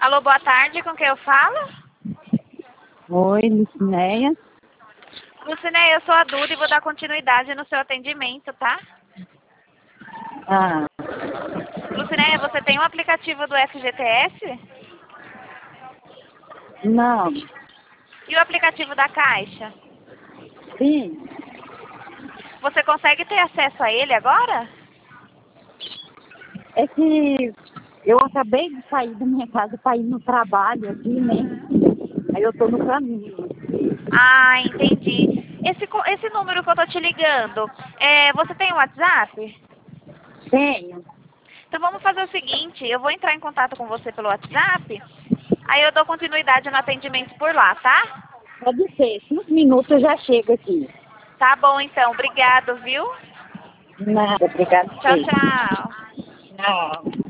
Alô, boa tarde, com quem eu falo? Oi, Lucinéia. Lucinéia, eu sou a Duda e vou dar continuidade no seu atendimento, tá? Ah, Lucinéia, você tem um aplicativo do FGTS? não. E o aplicativo da Caixa? Sim, Você consegue ter acesso a ele agora? é que eu acabei de sair da minha casa para ir no trabalho aqui, né? Aí eu tô no caminho. Ah, entendi. Esse número que eu tô te ligando, você tem um WhatsApp? Tenho. Então vamos fazer o seguinte, eu vou entrar em contato com você pelo WhatsApp, aí eu dou continuidade no atendimento por lá, tá? Pode ser, 5 minutos eu já chego aqui. Tá bom então, obrigado, viu? Nada, obrigado a Tchau, você. tchau. Tchau.